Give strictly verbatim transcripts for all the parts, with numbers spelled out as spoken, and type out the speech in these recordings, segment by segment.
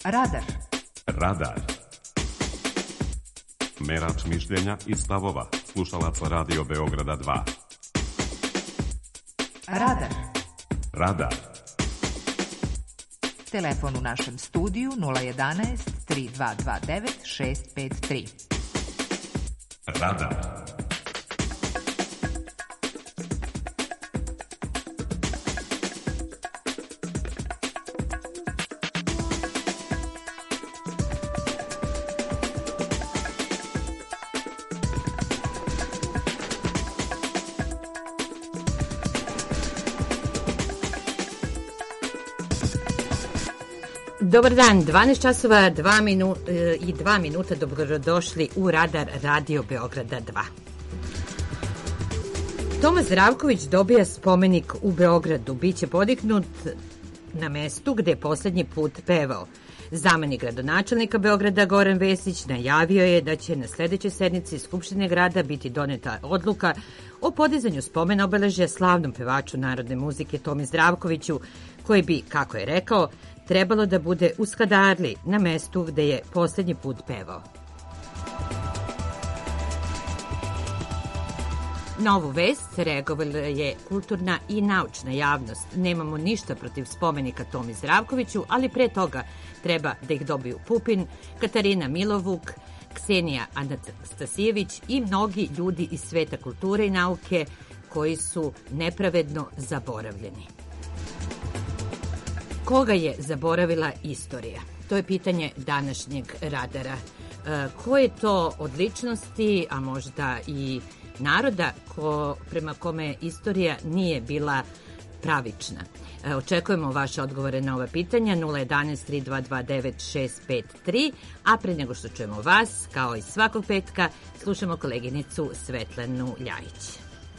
Radar. Radar. Merač mišljenja i stavova slušalaca Radio Beograda dva. Radar. Radar. Telefon u našem studiju nula jedanaest tri dva dva devet šest pet tri. Radar. Dobar dan, dvanaest časova dva minu, i dva minuta, dobrodošli u Radar Radio Beograda dva. Toma Zdravković dobija spomenik u Beogradu. Biće podignut na mestu gde je poslednji put pevao. Zamenik gradonačelnika Beograda Goran Vesić najavio je da će na sledećoj sednici Skupštine grada biti doneta odluka o podizanju spomena obeležja slavnom pevaču narodne muzike Tomi Zdravkoviću, koji bi, kako je rekao, trebalo da bude u Skadarli, na mestu gde je poslednji put pevao. Na ovu vest reagovala je kulturna i naučna javnost. Nemamo ništa protiv spomenika Tomi Zdravkoviću, ali pre toga treba da ih dobiju Pupin, Katarina Milovuk, Ksenija Anastasijević i mnogi ljudi iz sveta kulture i nauke koji su nepravedno zaboravljeni. Koga je zaboravila istorija? To je pitanje današnjeg radara. E, koje to od ličnosti, a možda i naroda ko, prema kome istorija nije bila pravična? E, očekujemo vaše odgovore na ova pitanja nula jedanaest tri dva dva devet šest pet tri, a pre nego što čujemo vas, kao i svakog petka, slušamo koleginicu Svetlanu Ljajić.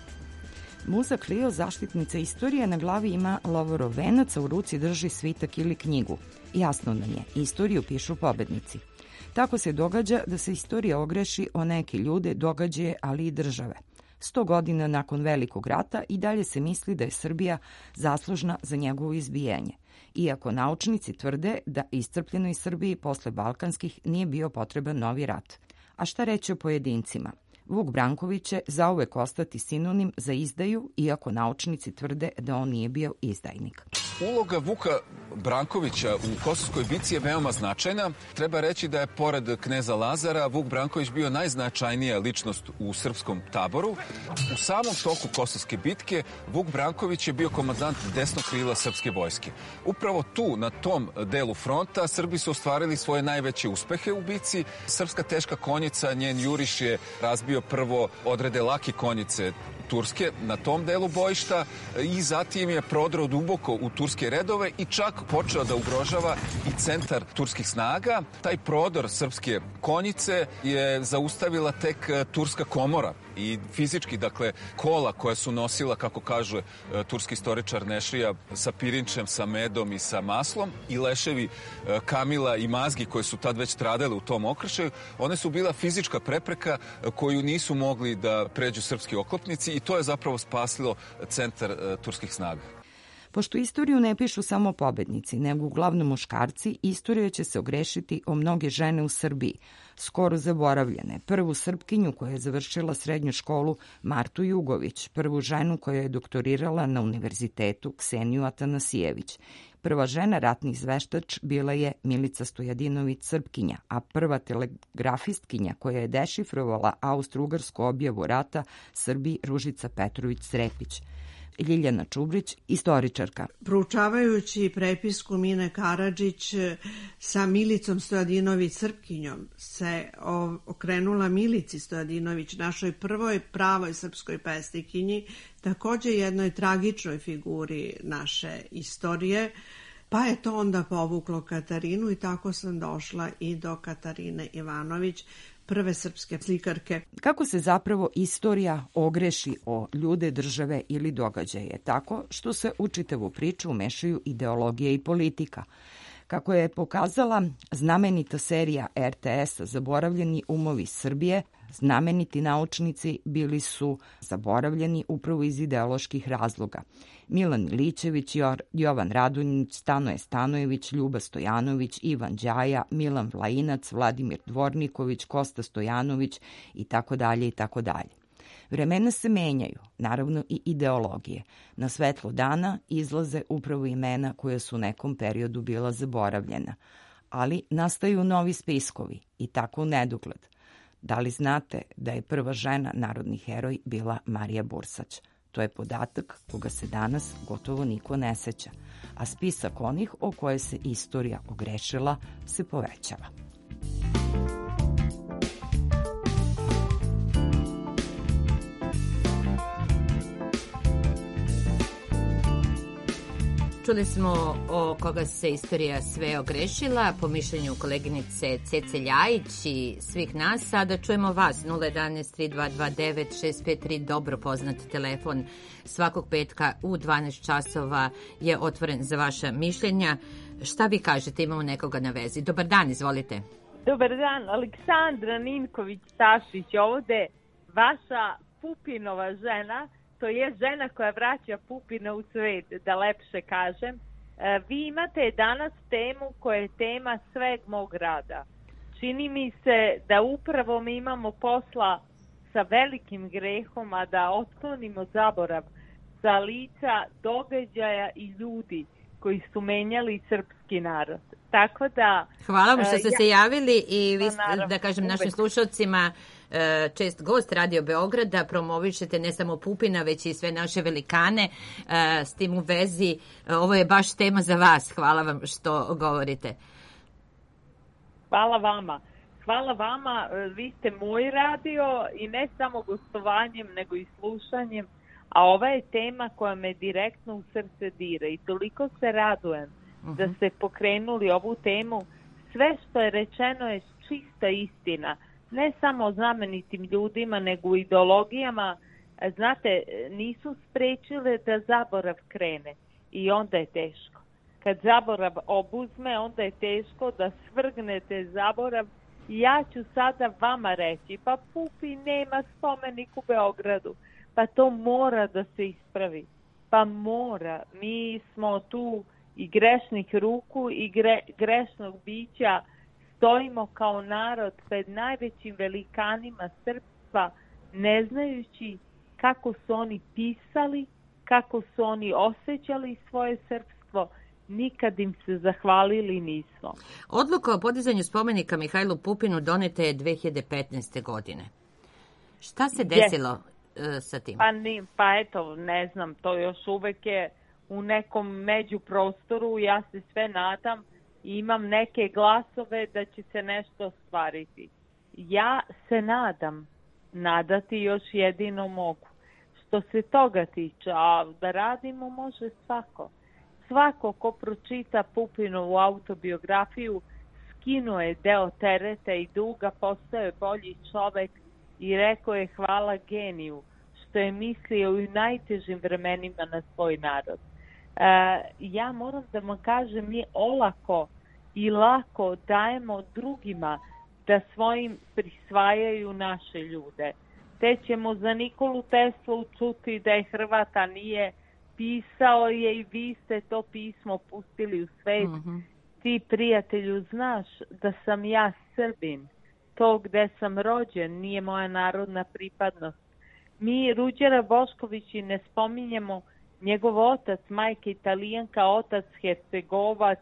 Muza Klio, zaštitnica istorije, na glavi ima lovorov venac, a u ruci drži svitak ili knjigu. Jasno nam je, istoriju pišu pobednici. Tako se događa da se istorija ogreši o neke ljude, događaje, ali i države. Sto godina nakon Velikog rata i dalje se misli da je Srbija zaslužna za njegovo izbijanje. Iako naučnici tvrde da iscrpljenoj Srbiji posle balkanskih nije bio potreban novi rat. A šta reći o pojedincima? Vuk Branković će zauvek ostati sinonim za izdaju, iako naučnici tvrde da on nije bio izdajnik. Uloga Vuka Brankovića u Kosovskoj bici je veoma značajna. Treba reći da je pored kneza Lazara Vuk Branković bio najznačajnija ličnost u srpskom taboru. U samom toku Kosovske bitke Vuk Branković je bio komandant desnog krila srpske vojske. Upravo tu, na tom delu fronta, Srbi su ostvarili svoje najveće uspehe u bici. Srpska teška konjica, njen juriš je razbio prvo odrede lake konjice Turske na tom delu bojišta i zatim je prodrao duboko u turske redove i čak počeo da ugrožava i centar turskih snaga. Taj prodor srpske konjice je zaustavila tek turska komora i fizički, dakle, kola koja su nosila, kako kaže turski istoričar Nešrija, sa pirinčem, sa medom i sa maslom i leševi Kamila i Mazgi koje su tad već stradale u tom okršaju, one su bila fizička prepreka koju nisu mogli da pređu srpski oklopnici i to je zapravo spasilo centar turskih snaga. Pošto istoriju ne pišu samo pobednici, nego uglavnom muškarci, istorija će se ogrešiti o mnoge žene u Srbiji, skoro zaboravljene. Prvu Srpkinju koja je završila srednju školu Martu Jugović, prvu ženu koja je doktorirala na univerzitetu Kseniju Atanasijević. Prva žena ratni izveštač bila je Milica Stojadinović Srpkinja, a prva telegrafistkinja koja je dešifrovala austro-ugarsku objavu rata Srbiji Ružica Petrović Srepić. Ljiljana Čubrić, istoričarka. Proučavajući prepisku Mine Karadžić sa Milicom Stojadinović Srpkinjom se okrenula Milici Stojadinović, našoj prvoj pravoj srpskoj pesnikinji, takođe jednoj tragičnoj figuri naše istorije, pa je to onda povuklo Katarinu i tako sam došla i do Katarine Ivanović, prve srpske slikarke. Kako se zapravo istorija ogreši o ljude, države ili događaje? Tako što se u čitavu priču umešaju ideologije i politika. Kako je pokazala znamenita serija er te es-a Zaboravljeni umovi Srbije, Znameniti naučnici bili su zaboravljeni upravo iz ideoloških razloga. Milan Milićević, Jovan Radonjić, Stanoje Stanojević, Ljuba Stojanović, Ivan Đaja, Milan Vlajinac, Vladimir Dvorniković, Kosta Stojanović i tako dalje i tako dalje. Vremena se menjaju, naravno i ideologije. Na svetlo dana izlaze upravo imena koja su u nekom periodu bila zaboravljena, ali nastaju novi spiskovi i tako u nedogled. Da li znate da je prva žena narodni heroj bila Marija Bursać? To je podatak koga se danas gotovo niko ne seća, a spisak onih o koje se istorija ogrešila se povećava. Čuli smo o koga se istorija sve ogrešila, po mišljenju koleginice Cece Ljajić i svih nas. Sada čujemo vas, nula jedanaest tri dva dva devet šest pet tri, dobro poznat telefon. Svakog petka u dvanaest časova je otvoren za vaša mišljenja. Šta vi kažete, imamo nekoga na vezi? Dobar dan, izvolite. Dobar dan, Aleksandra Ninković-Tašić, ovde vaša Pupinova žena, to je žena koja vraća Pupina u svet, da lepše kažem. Vi imate danas temu koja je tema sveg mog rada. Čini mi se da upravo mi imamo posla sa velikim grehom, a da otklonimo zaborav sa lica događaja i ljudi koji su menjali srpski narod. Tako da... Hvala vam što ste ja, se javili i vi, naravno, da kažem, našim uvek. slušalcima čest gost Radio Beograda, promovišete ne samo Pupina, već i sve naše velikane. S tim u vezi, ovo je baš tema za vas. Hvala vam što govorite. Hvala vama. Hvala vama, vi ste moj radio i ne samo gostovanjem, nego i slušanjem, a ova je tema koja me direktno u srce dira i toliko se radujem uh-huh. da ste pokrenuli ovu temu. Sve što je rečeno je čista istina, ne samo o znamenitim ljudima, nego u ideologijama. Znate, nisu sprečile da zaborav krene i onda je teško. Kad zaborav obuzme, onda je teško da svrgnete zaborav. Ja ću sada vama reći, pa Pupin nema spomenik u Beogradu, pa to mora da se ispravi. Pa mora. Mi smo tu i grešnih ruku i gre, grešnog bića, stojimo kao narod pred najvećim velikanima srpstva, ne znajući kako su oni pisali, kako su oni osjećali svoje srpstvo, nikad im se zahvalili nismo. Odluka o podizanju spomenika Mihajlu Pupinu doneta je dve hiljade petnaeste. godine. Šta se desilo yes. uh, sa tim? Pa, ni, pa eto, ne znam, to još uvek je u nekom međuprostoru, ja se sve nadam i imam neke glasove da će se nešto ostvariti. Ja se nadam, nadati još jedino mogu. Što se toga tiče, a da radimo može svako. Svako ko pročita Pupinovu autobiografiju skinuo je deo tereta i duga, postao je bolji čovek i rekao je hvala geniju što je mislio u najtežim vremenima na svoj narod. E, ja moram da vam kažem, mi olako i lako dajemo drugima da svojim prisvajaju naše ljude. Te ćemo za Nikolu Teslu čuti da je Hrvat, a nije. Pisao je i vi ste to pismo pustili u svet. Mm-hmm. Ti, prijatelju, znaš da sam ja Srbin. To gde sam rođen nije moja narodna pripadnost. Mi Ruđera Boškovići ne spominjemo njegov otac, majka Italijanka, otac Hercegovac,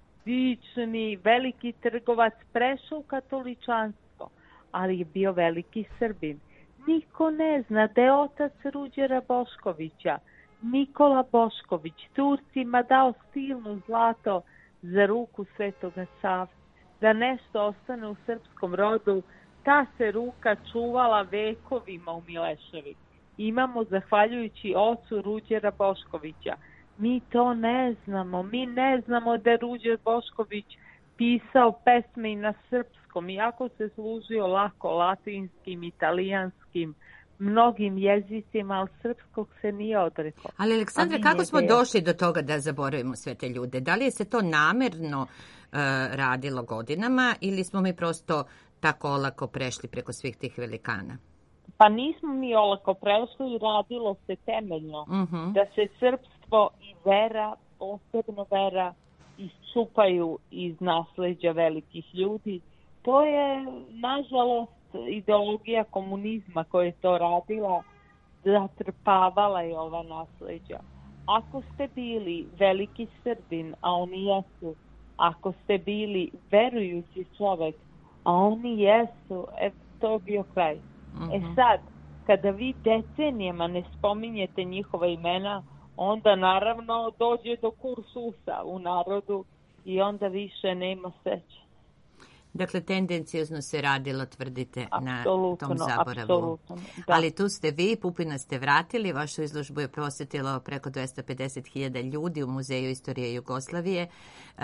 dični, veliki trgovac, prešao u katoličanstvo, ali je bio veliki Srbin. Niko ne zna da je otac Ruđera Boškovića, Nikola Bošković, Turcima dao silno zlato za ruku Svetoga Save. Da nešto ostane u srpskom rodu, ta se ruka čuvala vekovima u Mileševi. Imamo zahvaljujući ocu Ruđera Boškovića. Mi to ne znamo. Mi ne znamo da je Ruđer Bošković pisao pesme i na srpskom, iako se služio lako latinskim, italijanskim, mnogim jezicima, ali srpskog se nije odrekao. Ali, Aleksandra, kako smo došli do toga da zaboravimo sve te ljude? Da li je se to namerno uh, radilo godinama ili smo mi prosto tako olako prešli preko svih tih velikana? Pa nismo mi olako prešli, radilo se temeljno. Uh-huh. Da se srpstvo i vera, posebno vera, iščupaju iz nasleđa velikih ljudi. To je, nažalost, ideologija komunizma koja je to radila, zatrpavala je ova nasleđa. Ako ste bili veliki Srbin, a oni jesu, ako ste bili verujući čovek, a oni jesu, e, to je bio kraj. Uh-huh. E sad, kada vi decenijama ne spominjete njihova imena, onda naravno dođe do kuršusa u narodu i onda više nema sreće. Dakle, tendencijozno se radilo, tvrdite, apsolutno, na tom zaboravu. Apsolutno, da. Ali tu ste vi, Pupina ste vratili, vašu izložbu je posjetilo preko dvesta pedeset hiljada ljudi u Muzeju istorije Jugoslavije uh,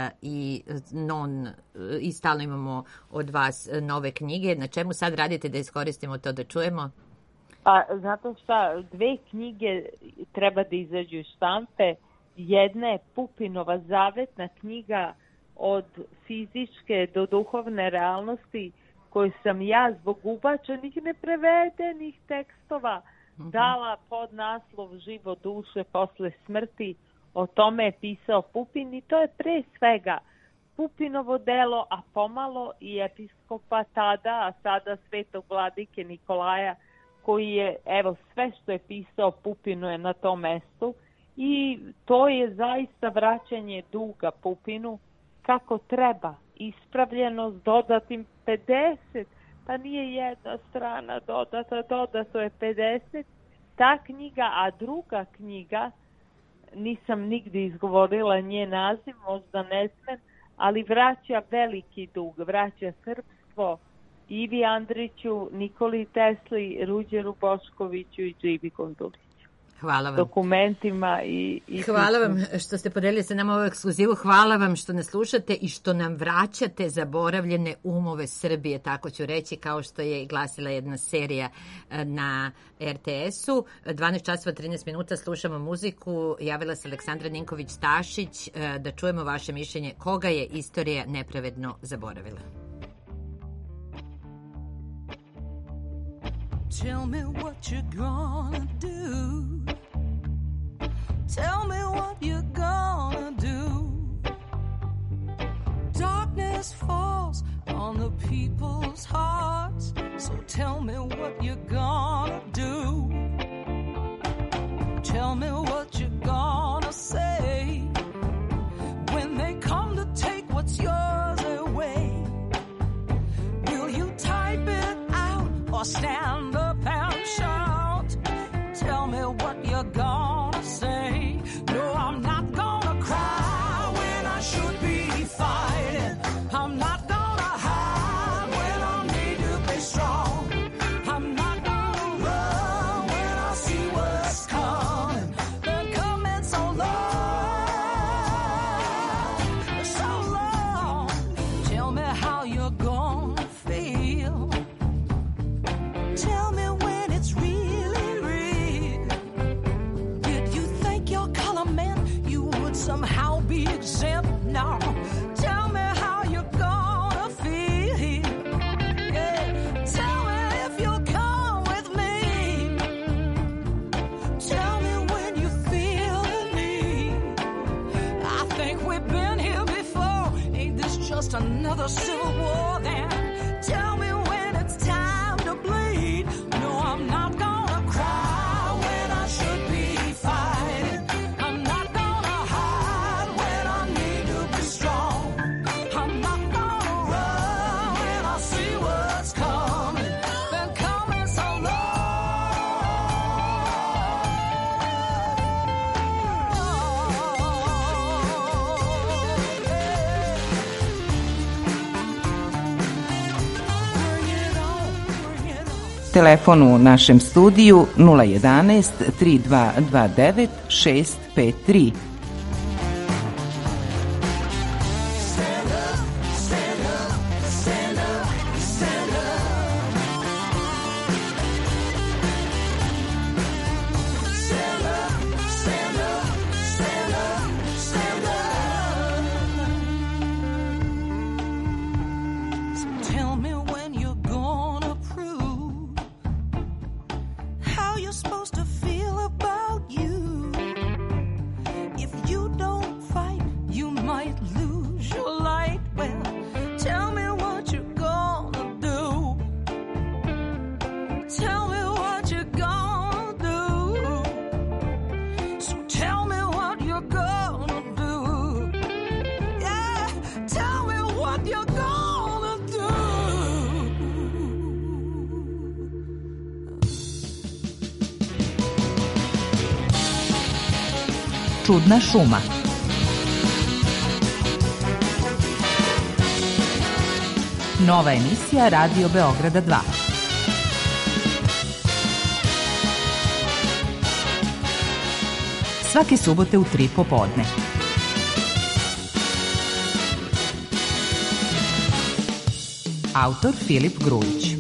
i, non, i stalno imamo od vas nove knjige. Na čemu sad radite da iskoristimo to da čujemo? Pa, zato šta, dve knjige treba da izađu iz štampe. Jedna je Pupinova zavetna knjiga od fizičke do duhovne realnosti, koju sam ja zbog ubačenih neprevedenih tekstova uh-huh. dala pod naslov Život duše posle smrti. O tome je pisao Pupin i to je pre svega Pupinovo delo, a pomalo i episkopa tada, a sada svetog vladike Nikolaja, koji je, evo, sve što je pisao Pupinu je na tom mestu i to je zaista vraćanje duga Pupinu kako treba, ispravljeno s dodatim pedeset, pa nije jedna strana dodata, dodato je pedeset. Ta knjiga, a druga knjiga, nisam nigdje izgovorila njen naziv, možda ne smem, ali vraća veliki dug, vraća srpstvo Ivi Andriću, Nikoli Tesli, Ruđeru Boškoviću i Džibi Gonduliću. Hvala vam. Dokumentima i... i hvala vam što ste podelili sa nama ovu ekskluzivu, hvala vam što nas slušate i što nam vraćate zaboravljene umove Srbije, tako ću reći, kao što je i glasila jedna serija na er te esu. dvanaest časova trinaest minuta slušamo muziku, javila se Aleksandra Ninković-Tašić, da čujemo vaše mišljenje koga je istorija nepravedno zaboravila. Tell me what you're gonna do. Tell me what you're gonna do. Darkness falls on the people's hearts, so tell me what you're gonna do. Tell me what you're gonna say when they come to take what's yours away. Will you type it out or stand up and shout? Tell me what you're gonna say. No, I'm not gonna cry when I should be fighting. I'm not gonna hide when I need to be strong. I'm not gonna run when I see what's coming. They're coming so long, so long. Tell me how you're gonna feel. Tell me when it's really real. Did you think your color meant you would somehow be exempt? No. Tell me how you're gonna feel. Yeah. Tell me if you'll come with me. Tell me when you feel the need. I think we've been here before. Ain't this just another civil war then? Tell me when it's time to bleed. No, I'm not gonna cry when I should be fighting. I'm not gonna hide when I need to be strong. I'm not gonna run when I see what's coming. Been coming so Telefon u našem studiju nula jedanaest tri dva dva devet šest pet tri. Tell me Čudna šuma. Nova emisija Radio Beograda dva. Svake subote u tri popodne. Autor Filip Grujić.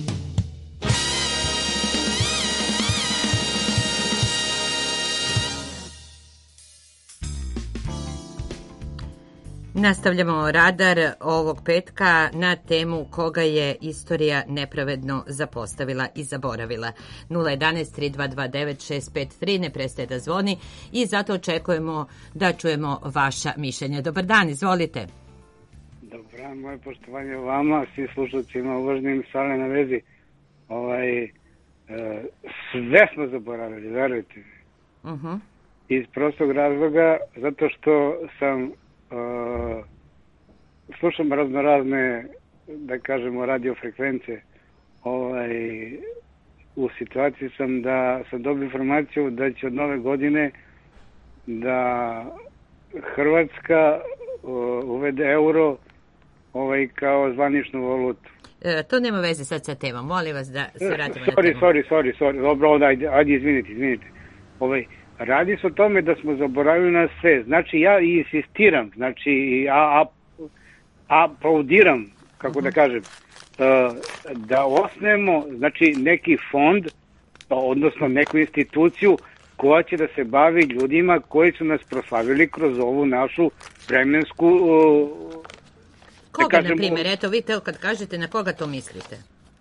Nastavljamo radar ovog petka na temu koga je istorija nepravedno zapostavila i zaboravila. nula jedanaest tri dva dva devet šest pet tri ne prestaje da zvoni i zato očekujemo da čujemo vaša mišljenja. Dobar dan, izvolite. Dobar dan, moje poštovanje vama, svim slušalcima, uvaženim Sale na vezi. Ovaj, e, sve smo zaboravili, verujte mi. Uh-huh. Iz prostog razloga, zato što sam Uh, slušam razno razne, da kažemo, radiofrekvence. Ovaj, u situaciji sam da sam dobio informaciju da će od nove godine da Hrvatska uh, uvede euro ovaj, kao zvaničnu valutu. E, to nema veze sad sa temom, molim vas da se vratimo sorry, na temu. Sorry, sorry, sorry, dobro, onda, ajde, ajde, izvinite, izvinite. Ovaj, radi se o tome da smo zaboravili na sve. Znači, ja insistiram, znači, a, a, aplaudiram, kako uh-huh. da kažem, da osnemo, znači, neki fond, odnosno neku instituciju koja će da se bavi ljudima koji su nas proslavili kroz ovu našu vremensku... Koga, da kažem, na primjer? Eto, vi te, kad kažete, na koga to mislite?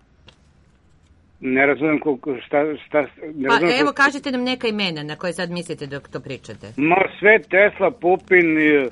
Ne razumijem koliko, šta... šta ne pa razumijem evo, koliko... kažete nam neka imena na koje sad mislite dok to pričate. Ma sve Tesla, Pupin, uh,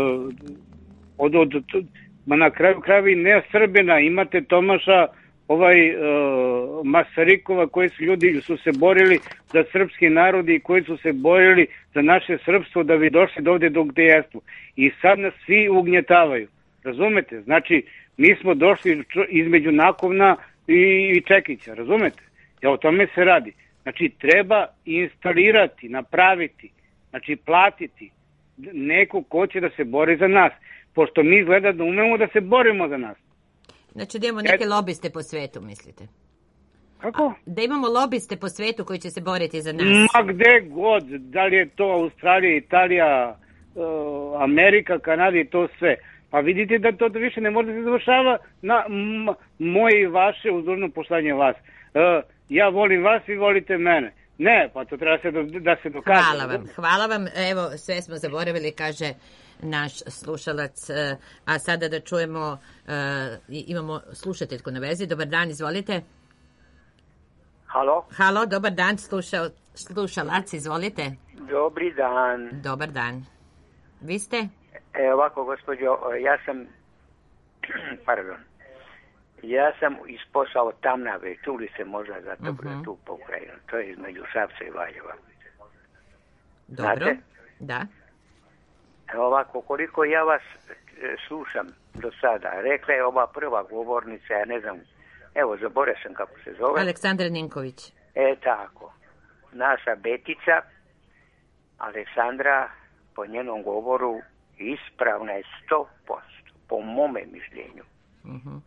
od, od, od, ma na kraju krajevi ne Srbina, imate Tomaša, ovaj uh, Masarikova, koji su ljudi su se borili za srpski narod i koji su se borili za naše srpstvo da bi došli do ovde do gde jesu. I sad nas svi ugnjetavaju. Razumete? Znači, mi smo došli između Nakovna i Čekića, razumete? Ja, o tome se radi. Znači, treba instalirati, napraviti, znači platiti neko ko će da se bori za nas, pošto mi izgleda da umemo da se borimo za nas. Znači, da imamo neke Et... lobiste po svetu, mislite? Kako? A, da imamo lobiste po svetu koji će se boriti za nas. Ma gde god, da li je to Australija, Italija, uh, Amerika, Kanada i to sve. Pa vidite da to više ne može da se završava na m- moje i vaše uzorno poštovanje vas. Uh, ja volim vas, vi volite mene. Ne, pa to treba se do, da se dokaže. Hvala vam, hvala vam. Evo, sve smo zaboravili, kaže naš slušalac. A sada da čujemo, uh, imamo slušateljku na vezi. Dobar dan, izvolite. Halo? Halo, dobar dan, slušal, slušalac, izvolite. Dobri dan. Dobar dan. Vi ste? E, ovako, gospođo, ja sam, pardon, ja sam isposao Tamnave, čuli se možda za to, uh-huh. tu po Ukrajinu, to je između Šapca i Valjeva. Dobro, znate? Da. E, ovako, koliko ja vas e, slušam do sada, rekla je ova prva govornica, ja ne znam, evo, zaboravio sam kako se zove. Aleksandra Ninković. E, tako, naša Betica, Aleksandra, po njenom govoru, ispravna je sto posto, po mome mišljenju. Uh-huh.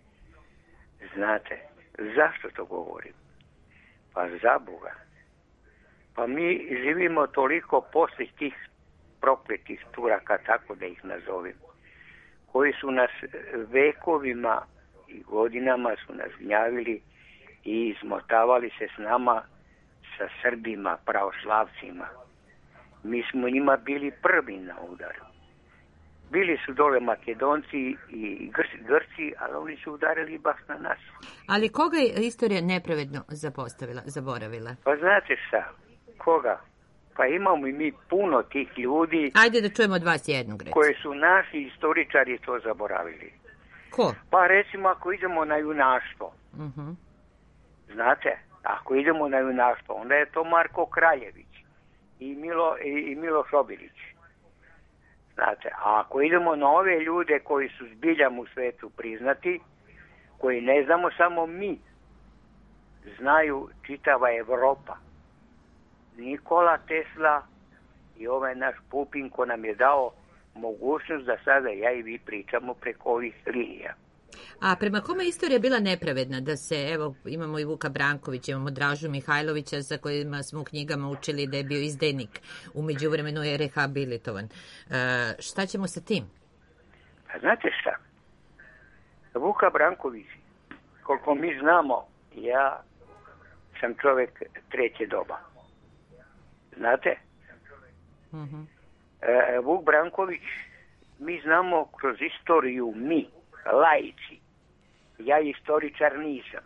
Znate, zašto to govorim? Pa za Boga. Pa mi živimo toliko poslije tih prokletih Turaka, tako da ih nazovem, koji su nas vekovima i godinama su nas gnjavili i izmotavali se s nama, sa Srbima, pravoslavcima. Mi smo njima bili prvi na udaru. Bili su dole Makedonci i Grci, Grci, ali oni su udarili baš na nas. Ali koga je istorija nepravedno zapostavila, zaboravila? Pa znate šta, koga? Pa imamo i mi puno tih ljudi... Ajde da čujemo od vas jednog, recimo. Koji su naši istoričari to zaboravili. Ko? Pa recimo ako idemo na junaštvo. Uh-huh. Znate, ako idemo na junaštvo, onda je to Marko Kraljević i Milo, i, i Miloš Obilić. Znate, a ako idemo na ove ljude koji su zbiljam u svetu priznati, koji ne znamo samo mi, znaju čitava Evropa. Nikola Tesla, i ovaj naš Pupin ko nam je dao mogućnost da sada ja i vi pričamo preko ovih linija. A prema kome je istorija bila nepravedna? Da se, evo, imamo i Vuka Brankovića, imamo Dražu Mihajlovića za kojima smo u knjigama učili da je bio izdajnik. U međuvremenu je rehabilitovan. E, šta ćemo sa tim? Pa znate šta? Vuka Branković, koliko mi znamo, ja sam čovjek treće doba. Znate? Mm-hmm. E, Vuk Branković, mi znamo kroz istoriju, mi, laici. Ja istoričar nisam.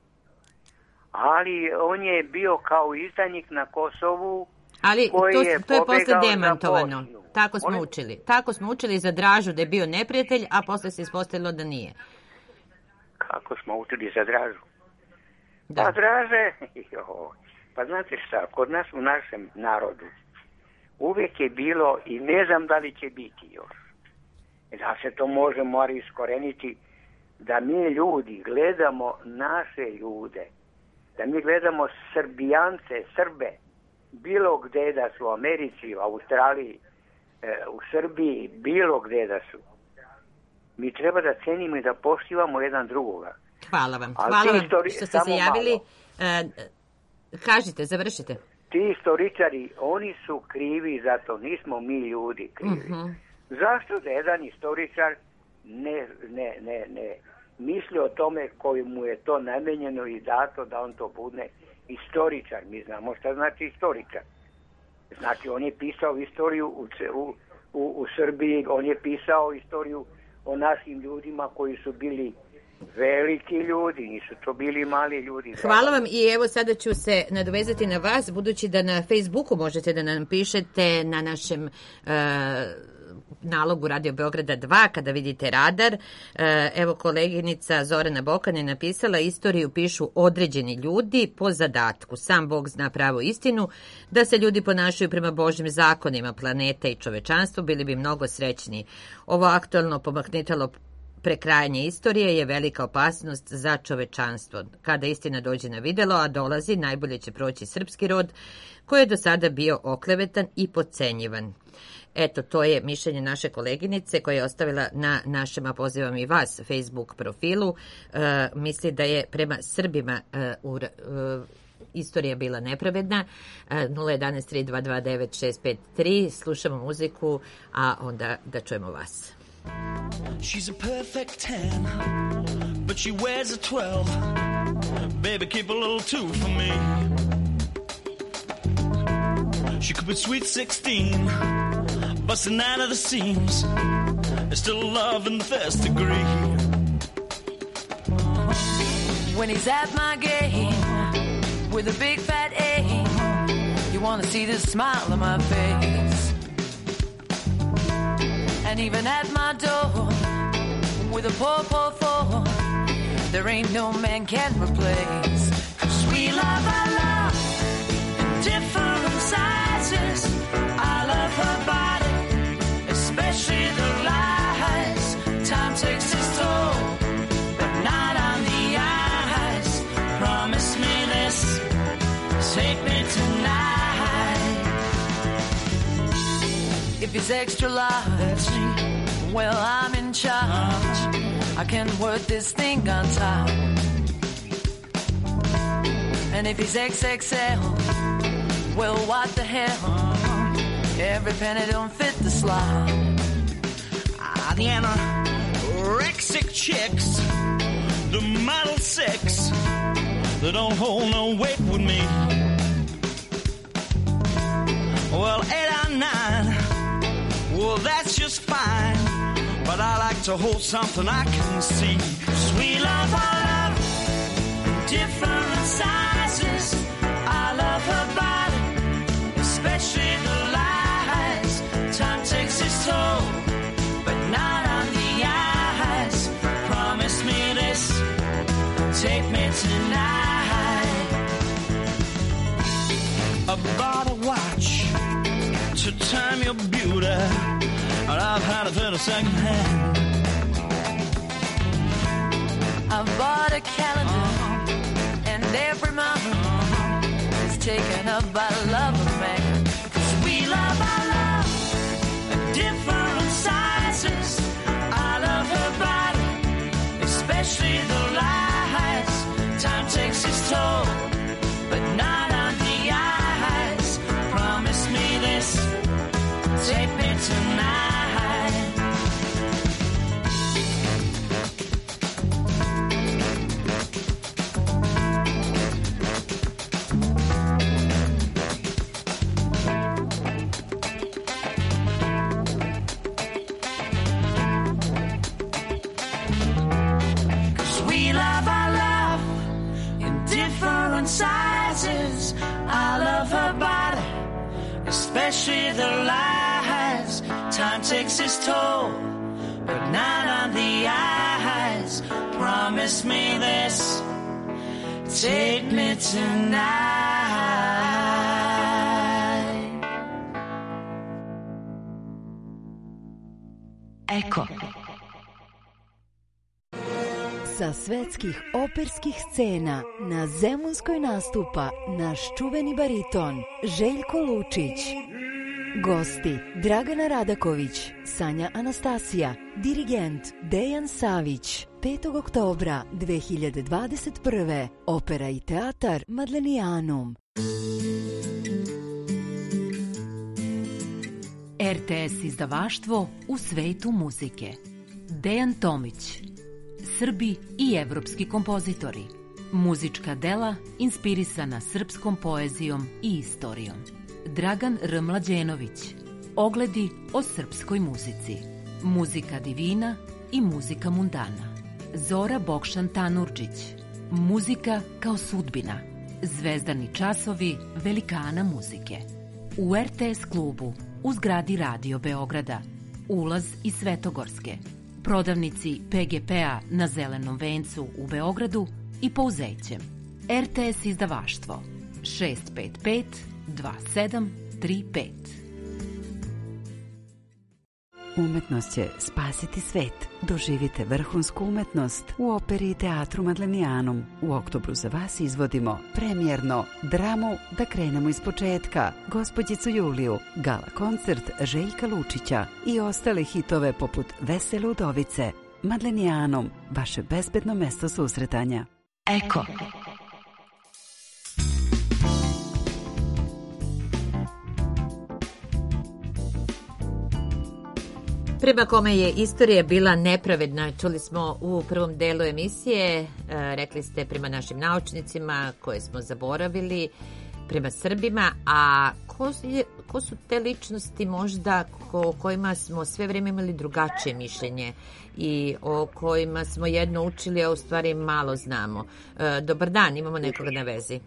Ali on je bio kao izdajnik na Kosovu. Ali koji to, je to je posle pobegao demantovano. za Bosnu. Tako smo Molim? učili. Tako smo učili za Dražu da je bio neprijatelj, a posle se ispostavilo da nije. Kako smo učili za Dražu? Da. Pa Draže, jo, pa znate šta, kod nas u našem narodu uvijek je bilo i ne znam da li će biti još. Da se to može mora iskoreniti, da mi ljudi gledamo naše ljude, da mi gledamo Srbijance, Srbe, bilo gde da su u Americi, u Australiji, u Srbiji, bilo gde da su. Mi treba da cenimo i da poštivamo jedan drugoga. Hvala vam. Ali Hvala vam istori... što ste se javili. E, kažite, završite. Ti istoričari, oni su krivi za to, nismo mi ljudi krivi. Mm-hmm. Zašto da jedan istoričar ne, ne, ne, ne misli o tome koji mu je to namenjeno i dato da on to bude istoričar? Mi znamo šta znači istoričar. Znači, on je pisao istoriju u, u, u, u Srbiji, on je pisao istoriju o našim ljudima koji su bili veliki ljudi, nisu to bili mali ljudi. Hvala vam i evo sada ću se nadovezati na vas, budući da na Facebooku možete da nam pišete na našem uh, nalogu Radio Beograda dva, kada vidite radar. Uh, evo koleginica Zorana Bokan je napisala: istoriju pišu određeni ljudi po zadatku. Sam Bog zna pravu istinu. Da se ljudi ponašaju prema Božjim zakonima planeta i čovečanstvo, bili bi mnogo srećniji. Ovo aktualno pomahnitalo prekrajanje istorije je velika opasnost za čovečanstvo. Kada istina dođe na videlo, a dolazi, najbolje će proći srpski rod, koji je do sada bio oklevetan i podcenjivan. Eto, to je mišljenje naše koleginice koja je ostavila na našem, a pozivam i vas, Facebook profilu. E, misli da je prema Srbima e, u, e, istorija bila nepravedna. E, nula jedan tri dva dva devet šest pet tri. Slušamo muziku, a onda da čujemo vas. She's a perfect ten, but she wears a twelve. Baby, keep a little two for me. She could be sweet sixteen, busting out of the seams. There's still love in the first degree. When he's at my game with a big fat A, you want to see the smile on my face. And even at my door, with a poor, poor four, there ain't no man can replace. 'Cause we love our love in different sizes. I love her body, especially the lies. Time takes its toll, but not on the eyes. Promise me this, take me tonight. If he's extra large, well, I'm in charge. I can work this thing on top. And if he's X X L, well, what the hell? Every penny don't fit the slot. Ah, the anorexic chicks, the model six, they don't hold no weight with me. Well, eight or nine, well, that's just fine, but I like to hold something I can see. Sweet love, I love different sizes. I love her body, especially the lies. Time takes its toll, but not on the eyes. Promise me this, take me tonight. I bought a watch to time your beauty, and I've had it in a second hand. I've bought a calendar, and every month is taken up by the love of man. 'Cause we love our different sizes. I love her body, especially the lies. Time takes its toll, but not on the eyes. Promise me this, take me tonight. Sizes. I love her body, especially the lies. Time takes its toll, but not on the eyes. Promise me this, take me tonight. Eko. Sa svetskih operskih scena na Zemunskoj nastupa naš čuveni bariton Željko Lučić. Gosti Dragana Radaković, Sanja Anastasija, dirigent Dejan Savić. petog oktobra dve hiljade dvadeset prve. Opera i teatar Madlenijanum. R T S izdavaštvo u svetu muzike. Dejan Tomić. Srbi i evropski kompozitori. Muzička dela inspirisana srpskom poezijom i istorijom. Dragan R. Mlađenović. Ogledi o srpskoj muzici. Muzika divina i muzika mundana. Zora Bokšan Tanurđić. Muzika kao sudbina. Zvezdani časovi velikana muzike. U R T S klubu u zgradi Radio Beograda. Ulaz iz Svetogorske. Prodavnici P G P-a na Zelenom vencu u Beogradu i Pouzećem. R T S izdavaštvo šest pet pet dva sedam tri pet. Umetnost će spasiti svet. Doživite vrhunsku umetnost u operi i teatru Madlenijanum. U oktobru za vas izvodimo premijerno dramu Da krenemo iz početka, Gospođicu Juliju, gala koncert Željka Lučića i ostale hitove poput Vesele udovice. Madlenijanum, vaše bezbedno mesto susretanja. Eko. Prema kome je istorija bila nepravedna, čuli smo u prvom delu emisije, e, rekli ste prema našim naučnicima koje smo zaboravili, prema Srbima, a ko, je, ko su te ličnosti možda o kojima smo sve vreme imali drugačije mišljenje i o kojima smo jedno učili, a u stvari malo znamo. E, dobar dan, imamo nekoga na vezi.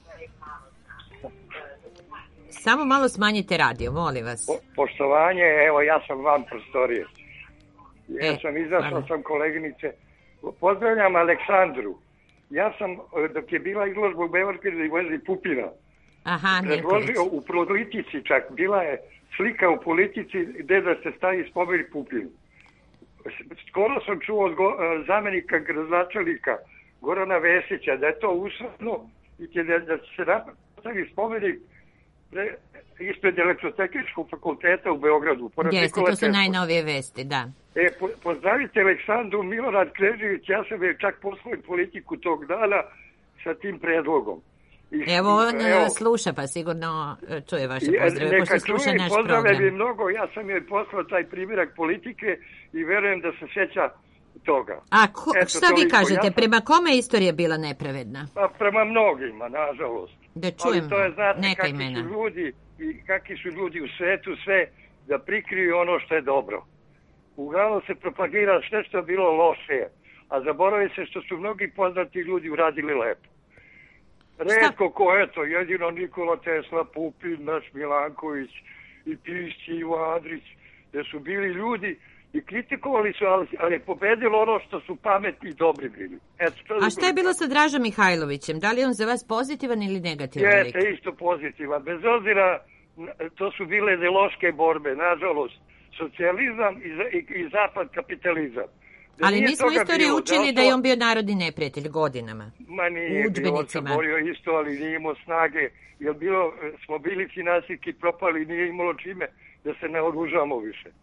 Samo malo smanjite radio, molim vas. Po, poštovanje, evo ja sam van prostorije. Ja e, sam izašao sam koleginice. Pozdravljam Aleksandru. Ja sam, dok je bila izložba u Beogradu u vezi Pupina, Aha, predložio u politici čak, bila je slika u politici gde da se stavi spomenik Pupinu. Skoro sam čuo od go, zamenika gradonačelnika Gorana Vesića da je to uslovno i da, da se nastavi spomenik ispred elektrotehničkog fakulteta u Beogradu. Jeste, to su najnovije vesti, da. E, po, pozdravite Aleksandru, Milorad Krežević, ja sam je čak poslao politiku tog dana sa tim predlogom. I, evo, on evo, sluša, pa sigurno čuje vaše pozdrave, pošto sluša naš program. Neka čuje, mnogo, ja sam joj poslao taj primjerak politike i verujem da se sjeća toga. A ko, Eto, šta vi kažete, ja sam, prema kome je istorija bila nepravedna? Pa prema mnogima, nažalost. Da čujem, ali to je, znate, neka kakvi imena. Su ljudi, i kakvi su ljudi u svetu sve da prikriju ono što je dobro. Uglavnom se propagira sve što je bilo loše, a zaboravi se što su mnogi poznati ljudi uradili lepo. Retko ko, eto, jedino Nikola Tesla, Pupin, naš Milanković i Pišći, Ivo Andrić, gde su bili ljudi i kritikovali su, ali, ali je pobedilo ono što su pametni i dobri bili. Eto, a šta je bilo sa Dražom Mihajlovićem? Da li je on za vas pozitivan ili negativan? Jeste, isto pozitivan. Bez obzira, to su bile ideološke borbe, nažalost, socijalizam i, i, i zapad kapitalizam. Da ali mi smo istoriju bilo, učili da, da je on bio narodni neprijatelj godinama. Ma nije bio, on se borio isto, ali nije imao snage. Jer bilo, smo bili finansijski propali, nije imalo čime da se ne oružamo više.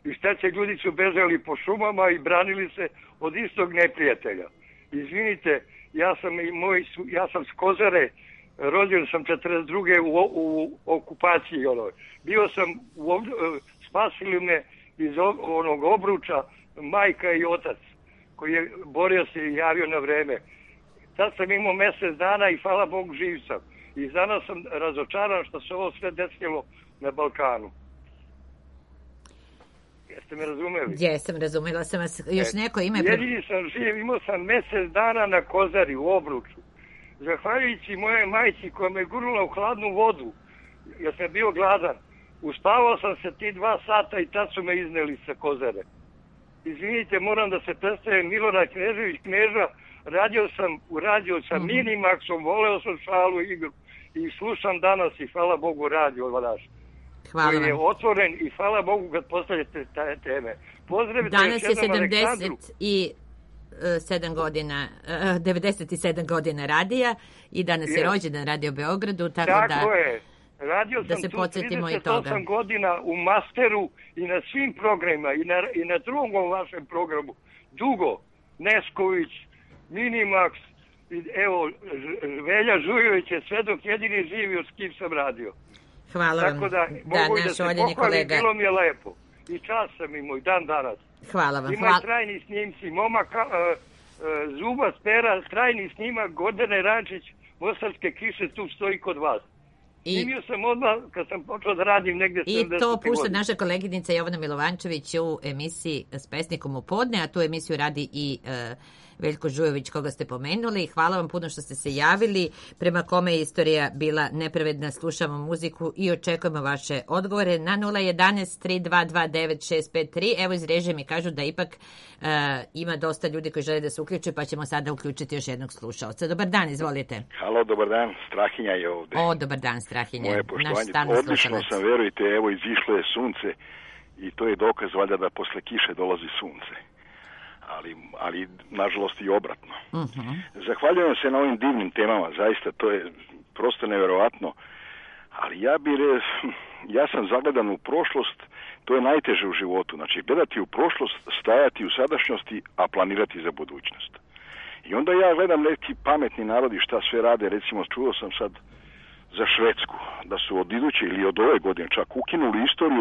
I šta će, ljudi su bežali po šumama i branili se od istog neprijatelja. Izvinite, ja sam i moj, ja sam s Kozare, rođen sam četrdeset druge u, u okupaciji onoj. Bio sam, u, spasili me iz onog obruča majka i otac, koji je borio se i javio na vreme. Sad sam imao mjesec dana i hvala Bogu živ sam. I danas sam razočaran što se ovo sve desilo na Balkanu. Jeste me razumeli? Jesam, razumela sam vas. Još e, neko ime... Jedini sam živ, imao sam mjesec dana na Kozari, u obruču. Zahvaljujući moje majci koja me gurnula u hladnu vodu, jer sam bio gladan. Uspavao sam se ti dva sata i tad su me izneli sa Kozare. Izvinite, moram da se predstavim, Milorad Knežević, Kneža. Radio sam u radio sa mm-hmm. Minimaxom, voleo sam šalu i igru i slušam danas i hvala Bogu radio vaš. Hvala koji je vam. Otvoren i hvala Bogu kad postavljate te teme. Pozdravite danas je Aleksandru. sedamdeset sedam godina, devedeset sedam godina radija i danas je, je rođendan Radio Beogradu, tako, tako da... Tako je. Radio da sam se tu podsjetimo trideset osam godina u masteru i na svim programima i na, i na drugom vašem programu. Dugo, Nesković, Minimax, evo, Velja Žujović je sve dok jedini živio s kim sam radio. Hvala Tako vam. da, da, mogu da naš se voljeni pohvalim, kolega. bilo mi je lepo. I čas sam imao i dan danas. Hvala vam. Ima Hvala. trajni snimci, momak, uh, uh, Zuba Spera, trajni snimak, Gordane Rančić, Mostarske kiše, tu stoji kod vas. I, Snimio sam odmah kad sam počeo da radim negdje sedamdesete I to pušta godine. naša koleginica Jovana Milovančević u emisiji S pesnikom u podne, a tu emisiju radi i uh, Veljko Žujović koga ste pomenuli. Hvala vam puno što ste se javili, prema kome je istorija bila nepravedna. Slušamo muziku i očekujemo vaše odgovore na nula jedanaest tri dva dva devet šest pet tri. Evo iz režije mi kažu da ipak uh, ima dosta ljudi koji žele da se uključe, pa ćemo sada uključiti još jednog slušaoca. Dobar dan, izvolite. Halo, dobar dan, Strahinja je ovde. O, dobar dan, Strahinja. Moje poštovanje, odlično sam, verujte, evo izišlo je sunce i to je dokaz valjda da posle kiše dolazi sunce. Ali, ali nažalost i obratno. Uh-huh. Zahvaljujem se na ovim divnim temama, zaista to je prosto neverovatno, ali ja bi ja sam zagledan u prošlost, to je najteže u životu, znači gledati u prošlost, stajati u sadašnjosti, a planirati za budućnost. I onda ja gledam neki pametni narodi šta sve rade, recimo čuo sam sad za Švedsku, da su od iduće ili od ove godine čak ukinuli istoriju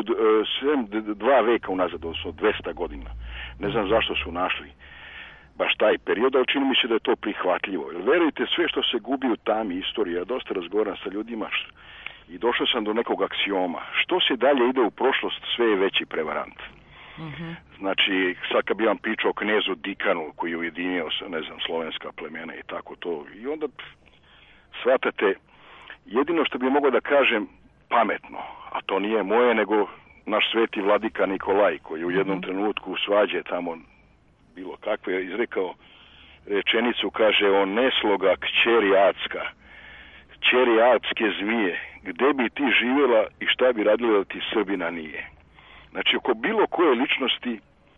e, dva veka unazad, odnosno dvesta godina. Ne znam zašto su našli baš taj period, ali čini mi se da je to prihvatljivo. Jer verujte, sve što se gubi u tami istorije, ja dosta razgovaram sa ljudima i došao sam do nekog aksioma. Što se dalje ide u prošlost, sve je veći prevarant. Uh-huh. Znači, sad kad bi vam pričao o knezu Dikanu, koji je ujedinio, ne znam, slovenska plemena i tako to, i onda pff, shvatate, jedino što bi mogao da kažem pametno, a to nije moje, nego naš sveti vladika Nikolaj, koji u jednom uh-huh. trenutku svađe tamo bilo kakve je izrekao rečenicu, kaže on nesloga kćeri Acka, kćeri Acke zmije, gde bi ti živjela i šta bi radila da ti Srbina nije. Znači, oko bilo koje ličnosti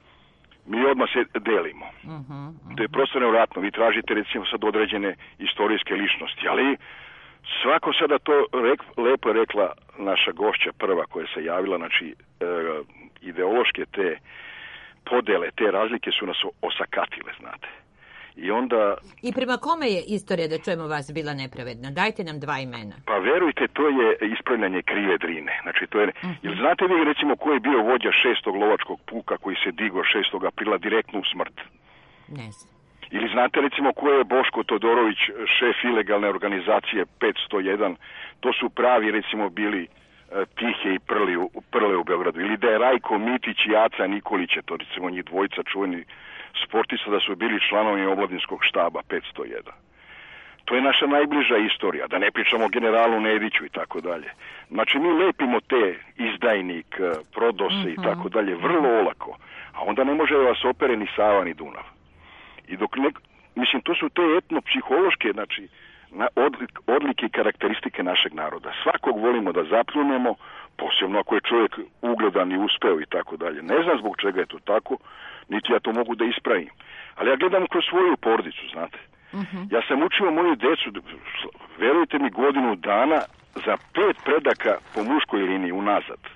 mi odmah se delimo. Uh-huh, uh-huh. To je prosto nevratno. Vi tražite recimo sad određene istorijske ličnosti, ali svako sada to rek, lepo je rekla naša gošća prva koja se javila, znači e, ideološke te podele, te razlike su nas osakatile, znate. I onda... I prema kome je istorija, da čujemo vas, bila nepravedna? Dajte nam dva imena. Pa verujte, to je ispravljanje krive drine. Znači, to je... Uh-huh. Jel znate vi recimo ko je bio vođa šestog lovačkog puka koji se digao šestog aprila direktno u smrt? Ne znam. Ili znate recimo ko je Boško Todorović, šef ilegalne organizacije petsto jedan, to su pravi recimo bili e, Tihe i Prli u, Prle u Beogradu. Ili da je Rajko Mitić i Aca Nikolić, to recimo njih dvojica čuveni sportista, da su bili članovi omladinskog štaba petsto jedan. To je naša najbliža istorija, da ne pričamo o generalu Nediću i tako dalje. Znači mi lepimo te izdajnik, prodose uh-huh. i tako dalje vrlo olako, a onda ne može vas opere ni Sava ni Dunav. I dok ne, mislim, to su te etno-psihološke, znači, odlik, odlike i karakteristike našeg naroda. Svakog volimo da zapljunemo, posebno ako je čovjek ugledan i uspeo i tako dalje. Ne znam zbog čega je to tako, niti ja to mogu da ispravim. Ali ja gledam kroz svoju porodicu, znate. Uh-huh. Ja sam učio moju decu, verujte mi, godinu dana za pet predaka po muškoj liniji unazad.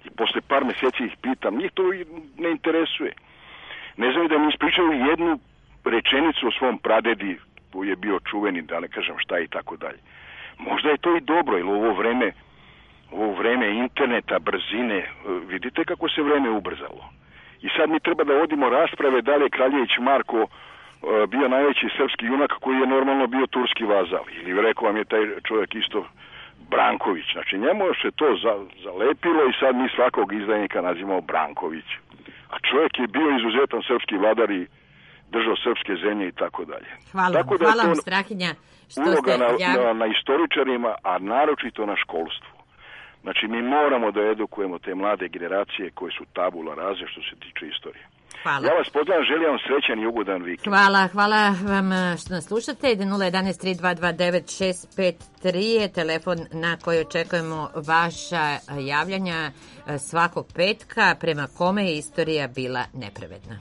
I posle par meseci ih pitam, njih to ne interesuje. Ne znaju da mi ispričaju jednu rečenicu o svom pradedi koji je bio čuveni, da ne kažem šta i tako dalje. Možda je to i dobro, jer ovo vreme, ovo vreme interneta, brzine, vidite kako se vreme ubrzalo. I sad mi treba da vodimo rasprave da li je Kraljević Marko bio najveći srpski junak koji je normalno bio turski vazal. Ili rekao vam je taj čovjek isto Branković. Znači njemu se to za, zalepilo i sad mi svakog izdajnika nazivamo Branković. A čovjek je bio izuzetan srpski vladar i držao srpske zemlje i tako dalje. Hvala, tako da hvala je to vam Strahinja što uloga ste na, jav... na, na istoričarima, a naročito na školstvu. Znači mi moramo da edukujemo te mlade generacije koje su tabula rase što se tiče istorije. Hvala. Ja vas pozdravljam, želim vam srećan i ugodan vikend. Hvala, hvala vam što nas slušate. nula jedan tri dva dva devet šest pet tri je telefon na koji očekujemo vaša javljanja svakog petka, prema kome je istorija bila nepravedna.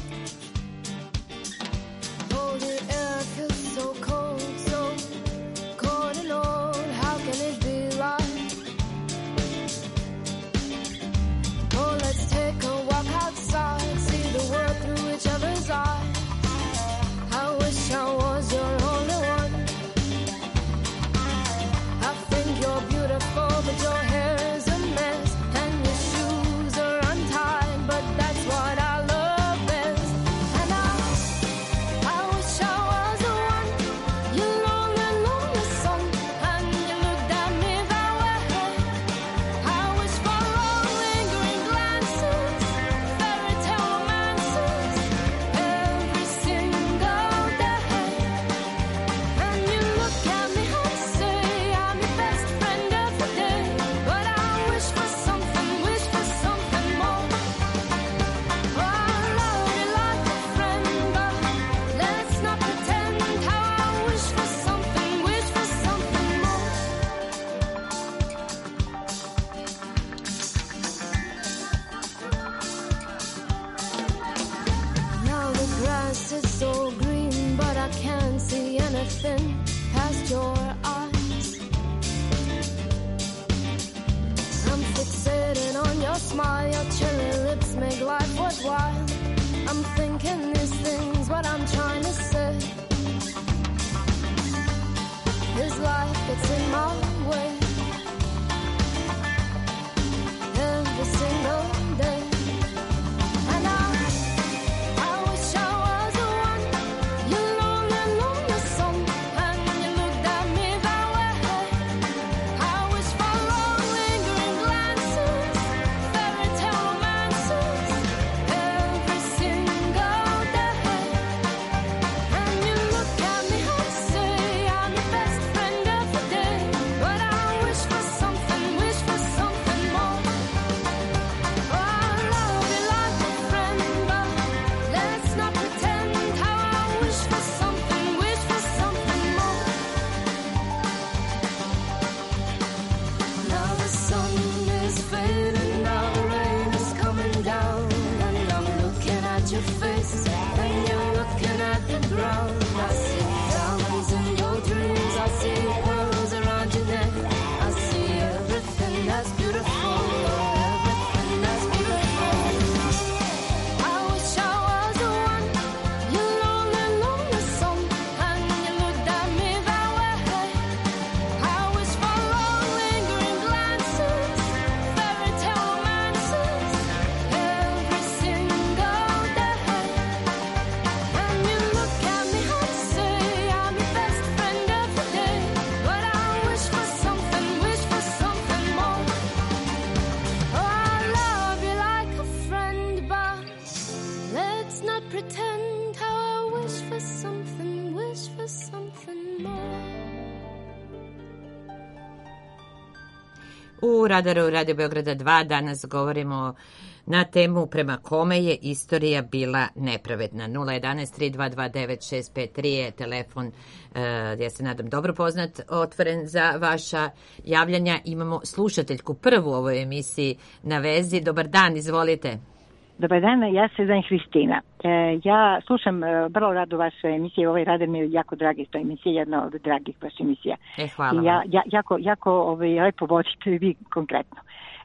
U Radaru Radio Beograda dva danas govorimo na temu prema kome je istorija bila nepravedna. nula jedan tri dva dva devet šest pet tri je telefon, uh, ja se nadam dobro poznat, otvoren za vaša javljanja. Imamo slušateljku prvu u ovoj emisiji na vezi. Dobar dan, izvolite. Dobar dan, ja se zovem Hristina. E, ja slušam e, vrlo rado vaše emisije, ovaj Radar mi je jako dragi, to je emisija, jedna od dragih vaših emisija. E, hvala I ja, ja, jako, jako ovaj, lepo vodite vi konkretno.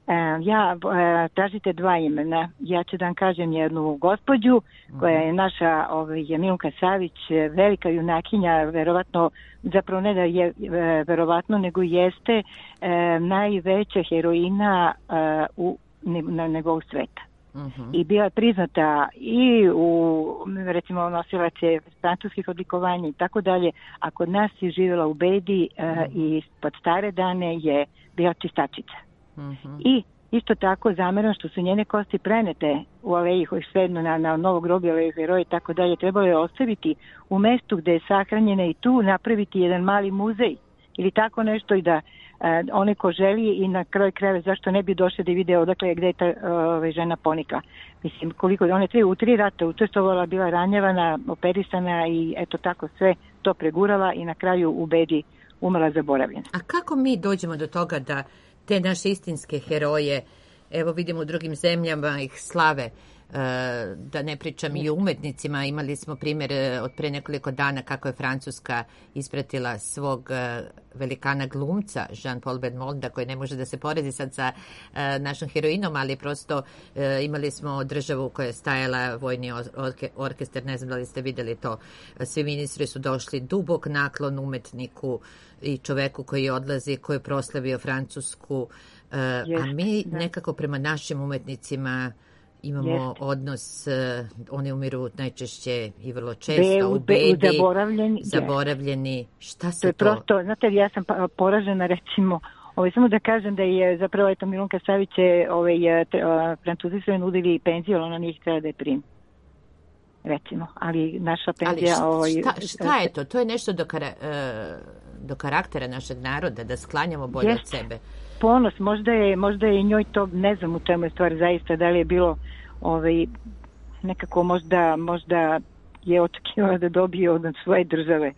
Ja, tražite dva imena. Ja ću da vam kažem jednu gospođu koja je naša ovaj, Milunka Savić, velika junakinja, verovatno, zapravo ne da je verovatno, nego jeste eh, najveća heroina eh, u, na nivou sveta. Uh-huh. I bila je priznata i u, recimo, nosilac je francuskih odlikovanja i tako dalje, a kod nas je živjela u bedi uh, uh-huh. i pod stare dane je bila čistačica. Uh-huh. I isto tako zameram što su njene kosti prenete u aleji svejedno na, na novo groblje aleji heroja i tako dalje, trebalo je ostaviti u mestu gde je sahranjena i tu napraviti jedan mali muzej ili tako nešto i da Uh, one ko želi i na kraju krajeva zašto ne bi došli da vide odakle gde je ta uh, žena ponikla. Mislim, koliko ona tri, u tri rata učestvovala, bila ranjavana, operisana i eto tako sve to pregurala i na kraju u bedi umrla zaboravljena. A kako mi dođemo do toga da te naše istinske heroje, evo vidimo u drugim zemljama ih slave, da ne pričam i o umetnicima, imali smo primjer od pre nekoliko dana kako je Francuska ispratila svog velikana glumca Jean-Paul Belmonda koji ne može da se poredi sad sa našom heroinom, ali prosto imali smo državu koja je stajala vojni orkestar, ne znam da li ste vidjeli to, svi ministri su došli, dubok naklon umetniku i čoveku koji odlazi, koji je proslavio Francusku, a mi nekako prema našim umetnicima imamo Jest. odnos, uh, oni umiru najčešće i vrlo često Be, u bedi, zaboravljeni. zaboravljeni. Šta se to? Je to? Prosto, znate, ja sam poražena, recimo, ovaj, samo da kažem da je zapravo eto Milunka Savić je ovaj, Francuzi su je nudili penziju, ali ona nije htjela da je primi. Recimo, ali naša penzija... Ali šta, ovaj, šta je to? To je nešto do, kara, do karaktera našeg naroda, da sklanjamo bolje Jest. od sebe. Ponos, možda je, možda je njoj to, ne znam u čemu je stvar zaista, da li je bilo ovaj, nekako možda, možda je očekivala da dobije od svoje države.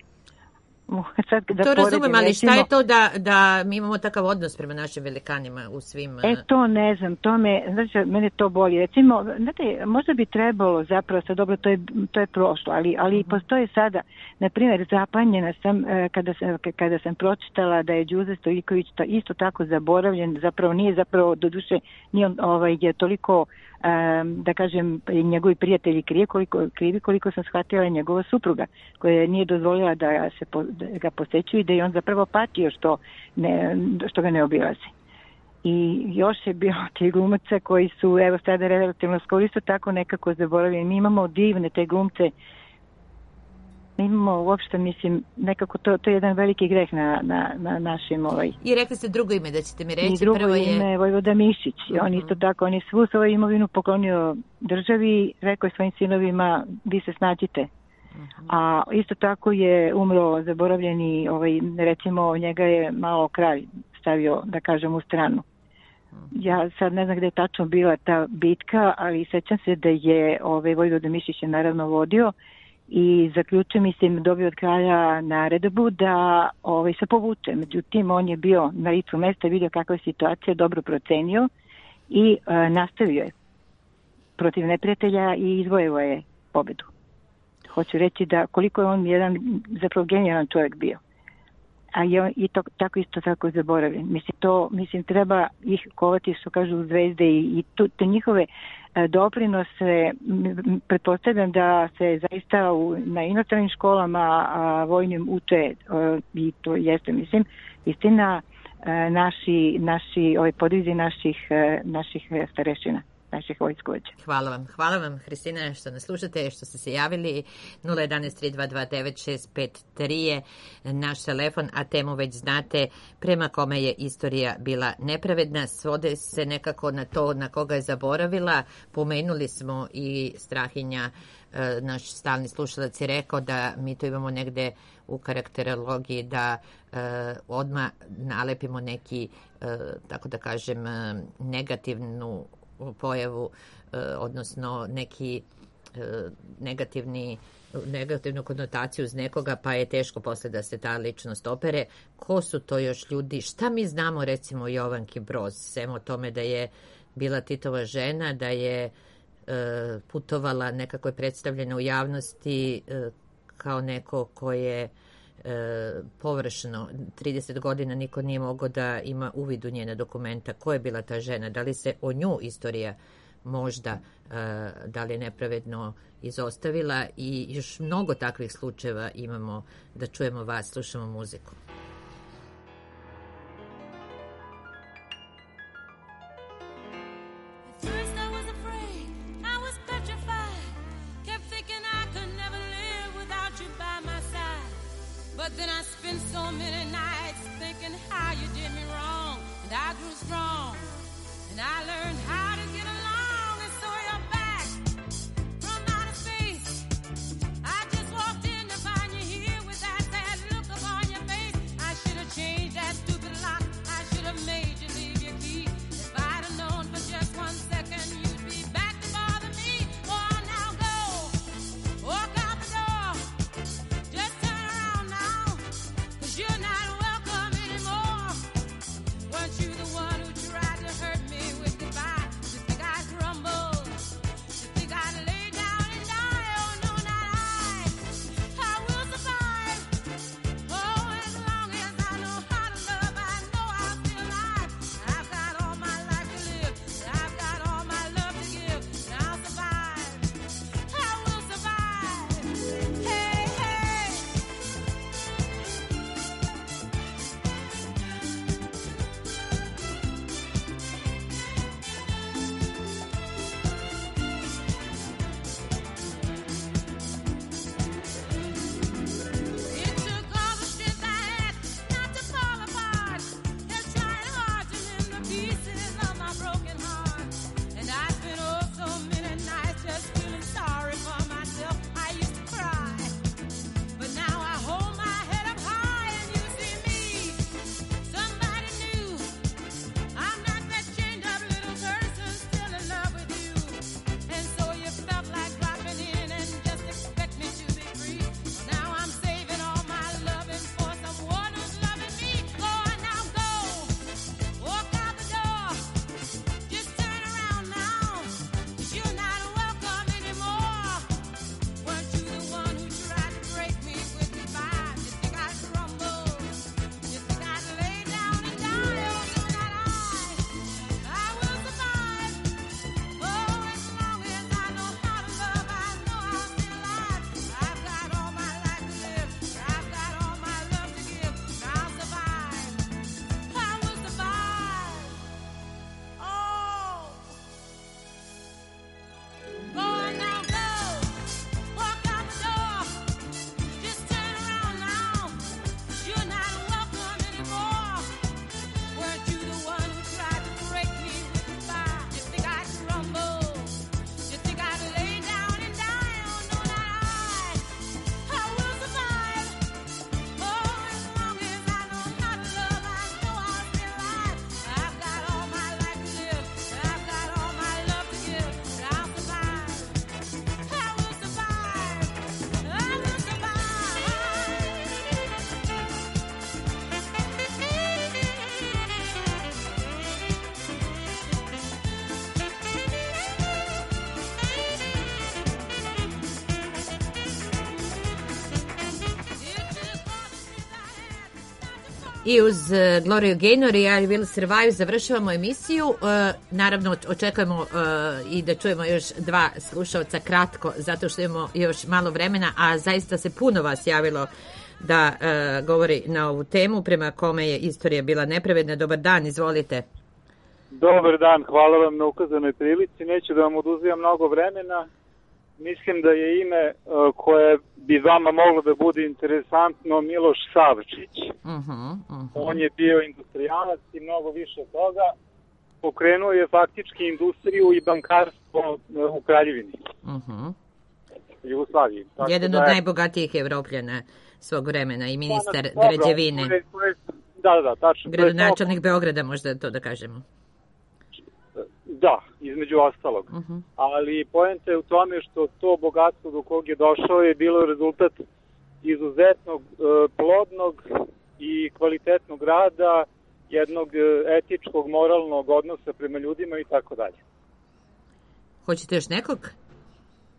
Sad, da to razumem, ali šta je to da, da mi imamo takav odnos prema našim velikanima u svim... E to ne znam, to me, znači, mene to boli. Recimo, znate, možda bi trebalo zapravo, sad dobro, to je, to je prošlo, ali, ali uh-huh. postoje sada, na primjer, zapanjena sam kada sam, kada sam pročitala da je Đuze Stojiković isto tako zaboravljen, zapravo nije zapravo, doduše, nije on ovaj, je toliko, um, da kažem, njegovi prijatelji krije koliko, krivi koliko sam shvatila njegova supruga, koja nije dozvolila da se po, da ga posećuju i da je on zapravo patio što, ne, što ga ne obilazi. I još je bilo te glumaca koji su, evo sada relativno skoro isto tako nekako zaboravljeni. Mi imamo divne te glumce, mi imamo uopšte, mislim, nekako to, to je jedan veliki greh na, na, na našim... Ovaj... I rekli ste drugo ime, da ćete mi reći. I drugo prvo je... ime Vojvoda Mišić. Uh-huh. On isto tako, on je svu svoju imovinu poklonio državi, rekao je svojim sinovima, vi se snađite. Uh-huh. A isto tako je umro zaboravljeni, ovaj, recimo, njega je malo kralj stavio, da kažem, u stranu. Ja sad ne znam gde je tačno bila ta bitka, ali sećam se da je ovaj, Vojvoda Mišić je naravno vodio i zaključio, mislim, dobio od kralja naredbu da ovaj, se povuče. Međutim, on je bio na licu mesta, vidio kakva je situacija, dobro procenio i e, nastavio je protiv neprijatelja i izvojevao je pobedu. Hoću reći da koliko je on jedan zapravo genijalan čovjek bio. A je on i to, tako isto tako zaboravljen. Mislim, to, mislim, treba ih kovati, što kažu zvezde i, i tu, te njihove e, doprinose, pretpostavljam da se zaista u, na inostranim školama a, vojnim uče a, i to jeste, mislim, istina a, naši, naši, ovaj podvizi naših, a, naših starešina. Naših vojskovođa. Hvala vam. Hvala vam, Hristina, što nas slušate, što ste se javili. nula jedan tri dva dva devet šest pet tri je naš telefon, a temu već znate, prema kome je istorija bila nepravedna. Svode se nekako na to na koga je zaboravila. Pomenuli smo i Strahinja, naš stalni slušalac je rekao da mi to imamo negde u karakterologiji da uh, odmah nalepimo neki, uh, tako da kažem, uh, negativnu pojavu, odnosno neki negativni, negativnu konotaciju uz nekoga, pa je teško posle da se ta ličnost opere. Ko su to još ljudi? Šta mi znamo, recimo, o Jovanki Broz? Sem o tome da je bila Titova žena, da je putovala, nekako je predstavljena u javnosti kao neko ko je površno, trideset godina niko nije mogao da ima uvid u njene dokumenta, ko je bila ta žena, da li se o nju istorija možda da li je nepravedno izostavila, i još mnogo takvih slučajeva imamo. Da čujemo vas, slušamo muziku. But then I spent so many nights thinking how you did me wrong, and I grew strong, and I learned how to get along, and so you're back from outer space. I just walked in to find you here with that sad look upon your face. I should have changed that stupid lock. I should have made you leave your key. If I'd have known for just one second you'd be back to bother me. Oh, now go, walk out the door. Just turn around now, 'cause you're not welcome anymore. Weren't you the one who tried to hurt me with goodbye? You think I'd crumble? You think I'd lay down and die? Oh, no, not I. I will survive. Oh, as long as I know how to love, I know I'll be alive. I've got all my life to live. I've got all my love to give. And I'll survive. I will survive. Hey, hey. It took all the strength I had not to fall apart. They're trying hard to mend the pieces of my broken heart. And I spent oh so many nights just feeling sorry for myself. I used to cry, but now I hold my head up high and you see me, somebody new. I'm not that chained up little person still in love with you. And so you felt like dropping in and just expect me to be free. Now I'm saving all my loving for someone who's loving me. Go on now, go, walk out the door. Just turn around now, 'cause you're not welcome anymore. Weren't you the one who tried to break me with goodbye? You think I'd crumble? You think I'd lay down and die? Oh, no, not I. I will survive. Oh, as long as I know how to love, I know I'll be alive. I've got all my life to live. I've got all my love to give. And I'll survive. I will survive. Oh. Go on now, go. Walk out the door. Just turn around now, 'cause you're not welcome anymore. Weren't you the one who tried to break me with goodbye? You think I'd crumble? You think I'd lay down and die? Oh, no, not I. I will survive. Oh, as long as I know how to love, I know I'll be alive. I've got all my life to live. I've got all my love to give. And I'll survive. I will survive. I will survive. I uz uh, Gloria Gaynor i I Will Survive završavamo emisiju. Uh, naravno, očekujemo uh, i da čujemo još dva slušalca kratko, zato što imamo još malo vremena, a zaista se puno vas javilo da uh, govori na ovu temu, prema kome je istorija bila nepravedna. Dobar dan, izvolite. Dobar dan, hvala vam na ukazanoj prilici. Neću da vam oduzimam mnogo vremena. Mislim da je ime uh, koje bi vama moglo da bude interesantno Miloš Savčić. Uh-huh, uh-huh. On je bio industrijalac i mnogo više od toga. Pokrenuo je faktički industriju i bankarstvo uh, u Kraljevini. Uh-huh. Jugoslaviji. Tako Jedan da od je... najbogatijih Evropljana svog vremena i ministar Pa, dobro, građevine. to je- to je- Da, da, tačno. To je Gradonačelnik Beograda, možda to da kažemo. Da, između ostalog. Uh-huh. Ali poenta je u tome što to bogatstvo do kog je došao je bilo rezultat izuzetnog, e, plodnog i kvalitetnog rada, jednog e, etičkog, moralnog odnosa prema ljudima i tako dalje. Hoćete još nekog?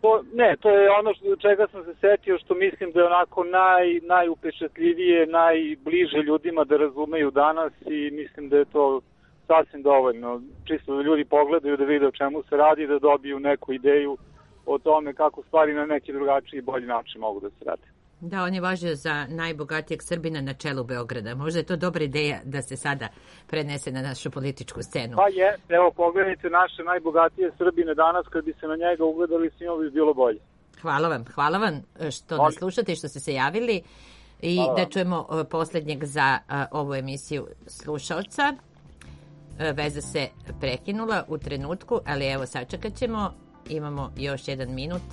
To, ne, to je ono što, čega sam se setio, što mislim da je onako naj, najupečatljivije, najbliže ljudima da razumeju danas i mislim da je to sasvim dovoljno. Čisto da ljudi pogledaju, da vide o čemu se radi, da dobiju neku ideju o tome kako stvari na neki drugačiji i bolji način mogu da se rade. Da, on je važio za najbogatijeg Srbina na čelu Beograda. Možda je to dobra ideja da se sada prenese na našu političku scenu. Pa je, evo pogledajte naše najbogatije Srbine danas, kad bi se na njega ugledali, svima bi bilo bolje. Hvala vam, hvala vam što nas slušate i što ste se javili i hvala da čujemo uh, posljednjeg za uh, ovu emisiju slušalca. Uh, veza se prekinula u trenutku, ali evo sačekat ćemo. Imamo još jedan minut.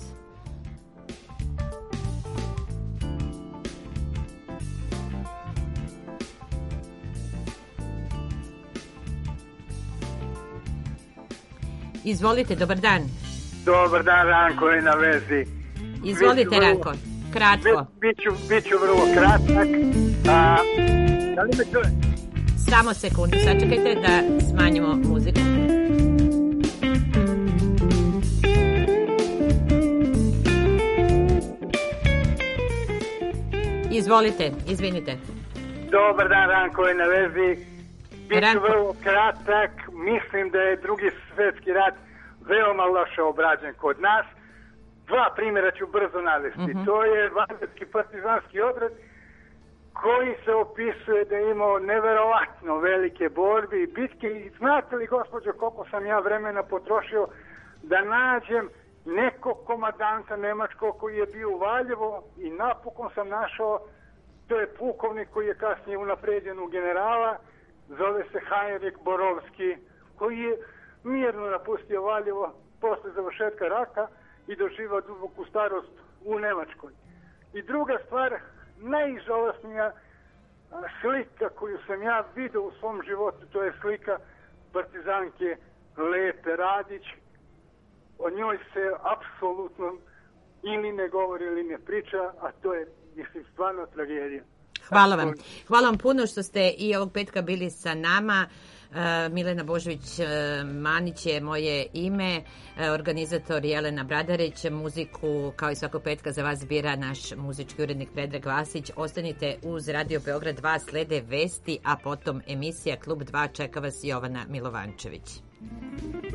Izvolite, dobar dan. Dobar dan, Ranko je na vezi. Izvolite, biću Ranko, kratko. Biću, biću vrlo kratak. A, da li me čuje? Samo sekundu, sačekajte da smanjimo muziku. Izvolite, izvinite. Dobar dan, Ranko je na vezi. Biću Ranko. vrlo kratak. Mislim da je drugi svjetski rat veoma loše obrađen kod nas. Dva primjera ću brzo navesti. Mhm. To je vanredski partizanski odred koji se opisuje da je imao neverovatno velike borbe i bitke. I znate li, gospođo, koliko sam ja vremena potrošio da nađem nekog komadanta nemačkog koji je bio u Valjevo i napokon sam našao, to je pukovnik koji je kasnije unapređen u generala, zove se Heinrich Borovski, koji je mirno napustio Valjevo posle završetka rata i doživao duboku starost u Nemačkoj. I druga stvar, najžalosnija slika koju sam ja vidio u svom životu, to je slika partizanke Lepe Radić. O njoj se apsolutno ili ne govori ili ne priča, a to je, mislim, stvarno tragedija. Hvala vam. Hvala vam puno što ste i ovog petka bili sa nama. Milena Božović-Manić je moje ime, organizator Jelena Bradarić, muziku kao i svakog petka za vas bira naš muzički urednik Predrag Vasić. Ostanite uz Radio Beograd dva, slede vesti, a potom emisija Klub dva, čeka vas Jovana Milovančević.